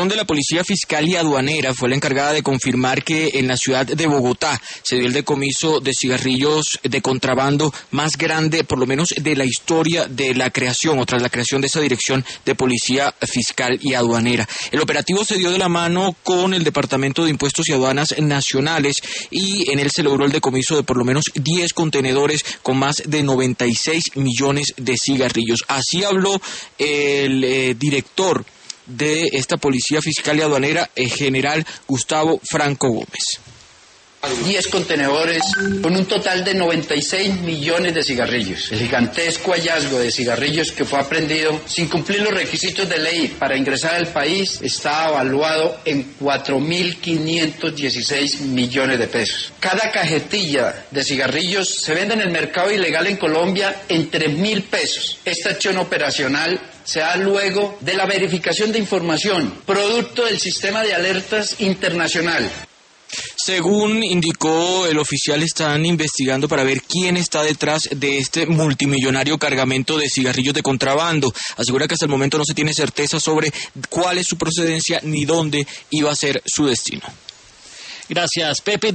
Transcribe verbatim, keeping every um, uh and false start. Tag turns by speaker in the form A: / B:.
A: de la Policía Fiscal y Aduanera fue la encargada de confirmar que en la ciudad de Bogotá se dio el decomiso de cigarrillos de contrabando más grande, por lo menos de la historia de la creación o tras la creación de esa dirección de Policía Fiscal y Aduanera. El operativo se dio de la mano con el Departamento de Impuestos y Aduanas Nacionales y en él se logró el decomiso de por lo menos diez contenedores con más de noventa y seis millones de cigarrillos. Así habló el eh, director de esta Policía Fiscal y Aduanera, el general Gustavo Franco Gómez.
B: diez contenedores con un total de noventa y seis millones de cigarrillos. El gigantesco hallazgo de cigarrillos que fue aprehendido sin cumplir los requisitos de ley para ingresar al país está evaluado en cuatro mil quinientos dieciséis millones de pesos. Cada cajetilla de cigarrillos se vende en el mercado ilegal en Colombia en tres mil pesos. Esta acción operacional se da luego de la verificación de información, producto del sistema de alertas internacional.
A: Según indicó el oficial, están investigando para ver quién está detrás de este multimillonario cargamento de cigarrillos de contrabando. Asegura que hasta el momento no se tiene certeza sobre cuál es su procedencia ni dónde iba a ser su destino.
C: Gracias, Pepe.